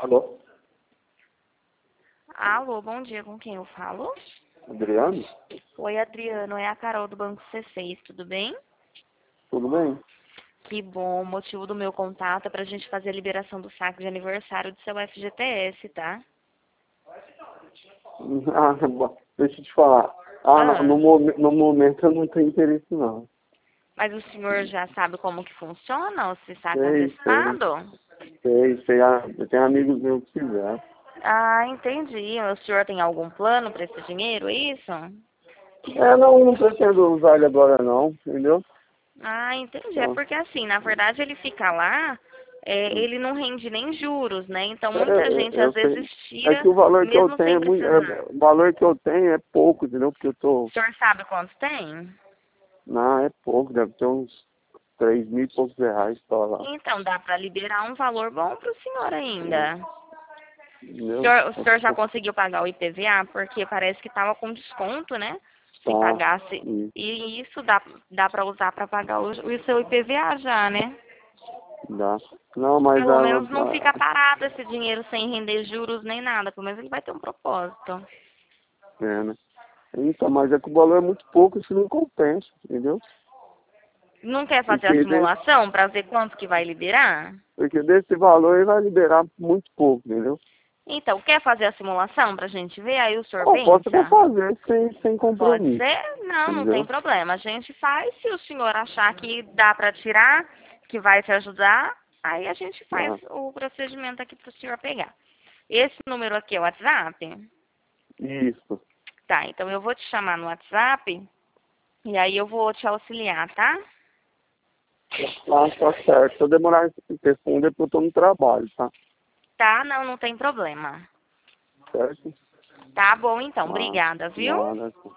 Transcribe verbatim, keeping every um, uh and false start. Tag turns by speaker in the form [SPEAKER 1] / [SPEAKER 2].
[SPEAKER 1] Alô?
[SPEAKER 2] Alô, bom dia, com quem eu falo?
[SPEAKER 1] Adriano?
[SPEAKER 2] Oi, Adriano, é a Carol do Banco C seis, tudo bem?
[SPEAKER 1] Tudo bem?
[SPEAKER 2] Que bom, o motivo do meu contato é pra gente fazer a liberação do saque de aniversário do seu F G T S, tá?
[SPEAKER 1] Ah, bom, deixa eu te falar. Ah, no,
[SPEAKER 2] Ah,
[SPEAKER 1] no, momen- no momento eu não tenho interesse não.
[SPEAKER 2] mas o senhor já sabe como que funciona o se saque
[SPEAKER 1] Sei, sei,
[SPEAKER 2] antecipado?
[SPEAKER 1] sei, sei. Ah, eu tenho amigos meus que fizeram.
[SPEAKER 2] Ah, entendi. O senhor tem algum plano para esse dinheiro, é isso?
[SPEAKER 1] É, não, não pretendo usar ele agora não, entendeu?
[SPEAKER 2] Ah, entendi. É
[SPEAKER 1] Então,
[SPEAKER 2] porque assim, na verdade ele fica lá, é,
[SPEAKER 1] hum.
[SPEAKER 2] ele não rende nem juros, né? Então
[SPEAKER 1] é,
[SPEAKER 2] muita
[SPEAKER 1] é,
[SPEAKER 2] gente às
[SPEAKER 1] eu sei.
[SPEAKER 2] vezes
[SPEAKER 1] É
[SPEAKER 2] tira,
[SPEAKER 1] que o valor que eu
[SPEAKER 2] mesmo
[SPEAKER 1] tenho
[SPEAKER 2] sem
[SPEAKER 1] é muito. É,
[SPEAKER 2] precisar.
[SPEAKER 1] o valor que eu tenho é pouco, entendeu? Porque eu
[SPEAKER 2] O
[SPEAKER 1] tô.
[SPEAKER 2] senhor sabe quanto tem?
[SPEAKER 1] Não, é pouco, deve ter uns três mil e poucos reais só lá.
[SPEAKER 2] Então dá para liberar um valor bom para o senhor ainda. O
[SPEAKER 1] Entendeu?
[SPEAKER 2] senhor, o
[SPEAKER 1] É
[SPEAKER 2] senhor já
[SPEAKER 1] pouco.
[SPEAKER 2] conseguiu pagar o I P V A? Porque parece que estava com desconto, né? Se
[SPEAKER 1] Tá.
[SPEAKER 2] pagasse.
[SPEAKER 1] Hum.
[SPEAKER 2] E isso dá, dá para usar para pagar o, o seu I P V A já, né?
[SPEAKER 1] Dá. Não, mas
[SPEAKER 2] Pelo
[SPEAKER 1] a,
[SPEAKER 2] menos não fica
[SPEAKER 1] a,
[SPEAKER 2] parado esse dinheiro sem render juros nem nada. Pelo menos ele vai ter um propósito.
[SPEAKER 1] é, né? Então, mas é que o valor é muito pouco, isso não compensa, entendeu?
[SPEAKER 2] Não quer fazer a
[SPEAKER 1] Porque desse,
[SPEAKER 2] simulação para ver quanto que vai liberar?
[SPEAKER 1] porque desse valor ele vai liberar muito pouco, entendeu?
[SPEAKER 2] Então, quer fazer a simulação pra gente ver? Aí o senhor
[SPEAKER 1] Ó, posso até
[SPEAKER 2] pensa?
[SPEAKER 1] fazer sem, sem
[SPEAKER 2] Pode
[SPEAKER 1] compromisso,
[SPEAKER 2] ser? Não, não tem
[SPEAKER 1] entendeu?
[SPEAKER 2] problema. A gente faz, se o senhor achar que dá para tirar, que vai te ajudar, aí a gente faz
[SPEAKER 1] Tá.
[SPEAKER 2] o procedimento aqui para o senhor pegar. Esse número aqui é o WhatsApp?
[SPEAKER 1] Isso.
[SPEAKER 2] Tá, então eu vou te chamar no WhatsApp e aí eu vou te auxiliar, tá?
[SPEAKER 1] Ah, tá certo. Se eu demorar em responder, porque eu tô no trabalho, tá?
[SPEAKER 2] Tá, não, não tem problema.
[SPEAKER 1] Certo?
[SPEAKER 2] Tá bom então,
[SPEAKER 1] Ah,
[SPEAKER 2] obrigada, viu?
[SPEAKER 1] nada.